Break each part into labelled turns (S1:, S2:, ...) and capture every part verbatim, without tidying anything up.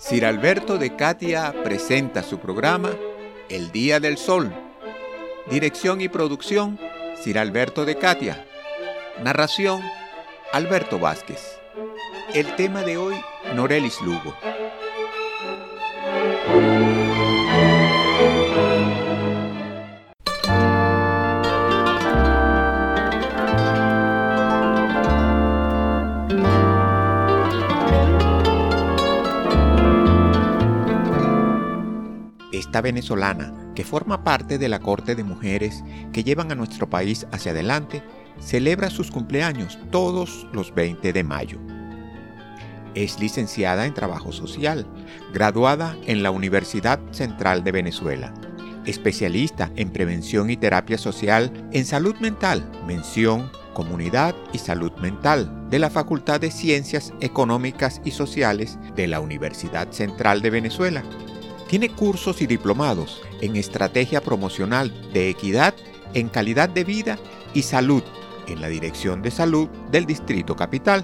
S1: Sir Alberto de Catia presenta su programa El Día del Sol. Dirección y producción, Sir Alberto de Catia. Narración, Alberto Vázquez. El tema de hoy, Norelis Lugo. Esta venezolana, que forma parte de la corte de mujeres que llevan a nuestro país hacia adelante, celebra sus cumpleaños todos los veinte de mayo. Es licenciada en Trabajo Social, graduada en la Universidad Central de Venezuela, especialista en Prevención y Terapia Social en Salud Mental, mención Comunidad y Salud Mental de la Facultad de Ciencias Económicas y Sociales de la Universidad Central de Venezuela. Tiene cursos y diplomados en Estrategia Promocional de Equidad en Calidad de Vida y Salud en la Dirección de Salud del Distrito Capital.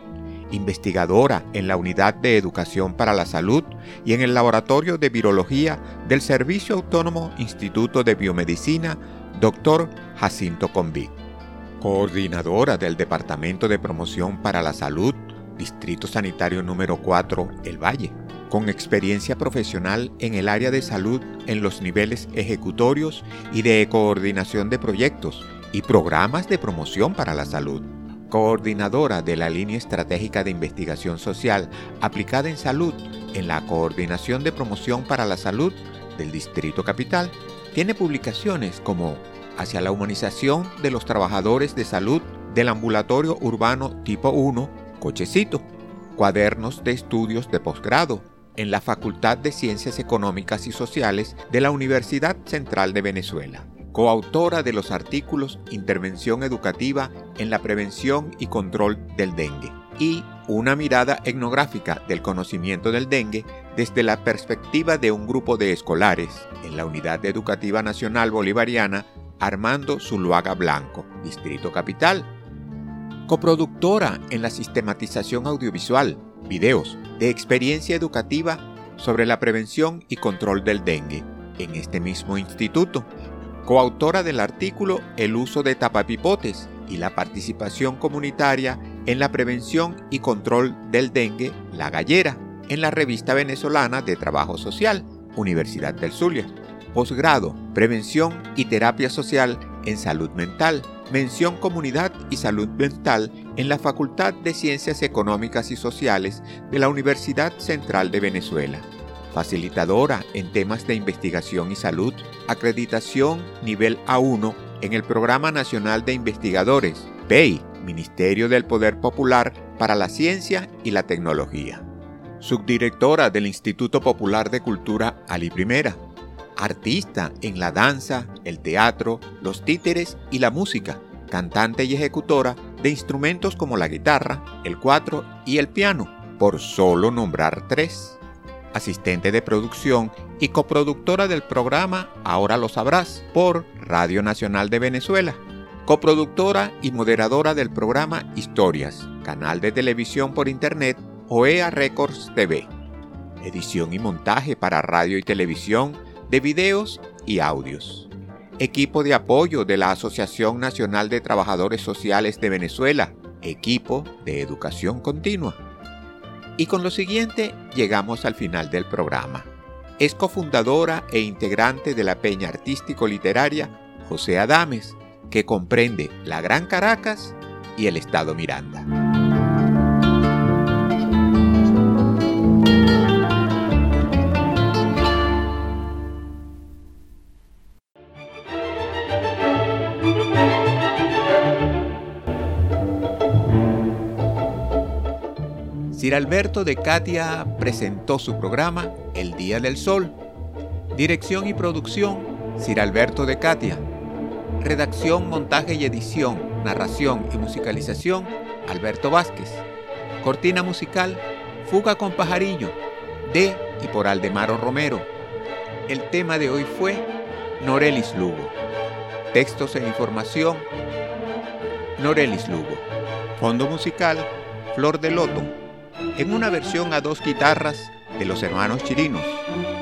S1: Investigadora en la Unidad de Educación para la Salud y en el Laboratorio de Virología del Servicio Autónomo Instituto de Biomedicina, doctor Jacinto Conví. Coordinadora del Departamento de Promoción para la Salud, Distrito Sanitario número cuatro, El Valle, con experiencia profesional en el área de salud en los niveles ejecutorios y de coordinación de proyectos y programas de promoción para la salud. Coordinadora de la Línea Estratégica de Investigación Social aplicada en salud en la Coordinación de Promoción para la Salud del Distrito Capital. Tiene publicaciones como Hacia la humanización de los trabajadores de salud del ambulatorio urbano tipo uno, Cochecito, cuadernos de estudios de posgrado en la Facultad de Ciencias Económicas y Sociales de la Universidad Central de Venezuela. Coautora de los artículos Intervención Educativa en la Prevención y Control del Dengue y Una mirada etnográfica del conocimiento del dengue desde la perspectiva de un grupo de escolares en la Unidad Educativa Nacional Bolivariana Armando Zuluaga Blanco, Distrito Capital. Coproductora en la sistematización audiovisual, videos de experiencia educativa sobre la prevención y control del dengue en este mismo instituto. Coautora del artículo El uso de tapapipotes y la participación comunitaria en la prevención y control del dengue, La Gallera, en la Revista Venezolana de Trabajo Social, Universidad del Zulia. Posgrado, Prevención y Terapia Social en Salud Mental, mención Comunidad y Salud Mental en la Facultad de Ciencias Económicas y Sociales de la Universidad Central de Venezuela. Facilitadora en temas de investigación y salud, acreditación nivel A uno en el Programa Nacional de Investigadores, P E I, Ministerio del Poder Popular para la Ciencia y la Tecnología. Subdirectora del Instituto Popular de Cultura Ali Primera. Artista en la danza, el teatro, los títeres y la música, cantante y ejecutora de instrumentos como la guitarra, el cuatro y el piano, por solo nombrar tres. Asistente de producción y coproductora del programa Ahora lo sabrás por Radio Nacional de Venezuela. Coproductora y moderadora del programa Historias, canal de televisión por internet O E A Records T V. Edición y montaje para radio y televisión de videos y audios. Equipo de apoyo de la Asociación Nacional de Trabajadores Sociales de Venezuela, equipo de educación continua. Y con lo siguiente llegamos al final del programa. Es cofundadora e integrante de la Peña Artístico-Literaria José Adames, que comprende la Gran Caracas y el Estado Miranda. Sir Alberto de Catia presentó su programa El Día del Sol. Dirección y producción, Sir Alberto de Catia. Redacción, montaje y edición, narración y musicalización, Alberto Vázquez. Cortina musical, Fuga con Pajarillo, de y por Aldemaro Romero. El tema de hoy fue Norelis Lugo. Textos e información, Norelis Lugo. Fondo musical, Flor de Loto, en una versión a dos guitarras de los hermanos Chirinos.